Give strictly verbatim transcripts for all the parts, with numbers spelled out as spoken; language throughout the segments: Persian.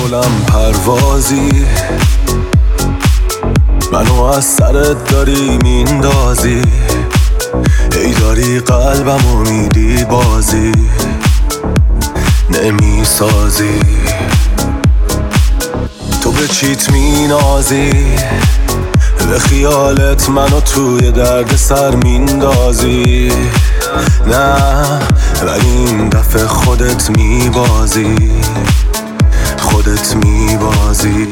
بلند پروازی، منو از سرت داری میندازی، ای داری قلبمو میدی بازی نمیسازی. تو به چیت مینازی، به خیالت منو توی درد سر میندازی. نه ولی این دفعه خودت میبازی، خودت میبازی.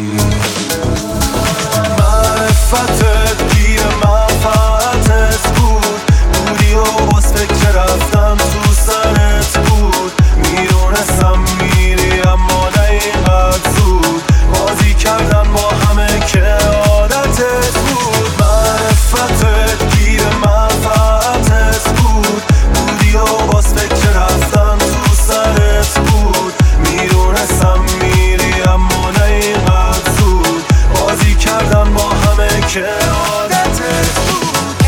معرفتت گیر منفعتت بود، بودی و باز فکر رفتم تو سرت بود. میدونستم میری اما نه اینقدر زود، بازی کردن با همه که عادتت بود. معرفتت گیر منفعتت بود، بودی و باز فکر رفتم تو سرت بود. میدونستم میری اما نه اینقدر زود، بازی کردن با همه که عادتت بود.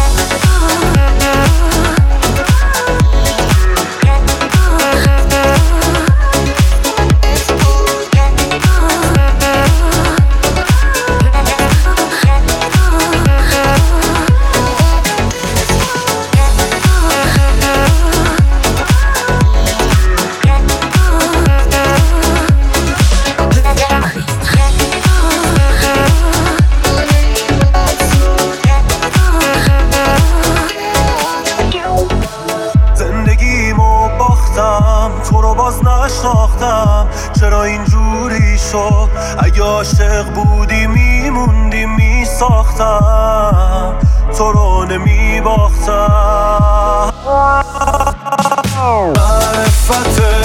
تو رو باز نشناختم، چرا اینجوری شد؟ اگه عاشق بودی میموندی میساختم، تو رو نمیباختم. معرفت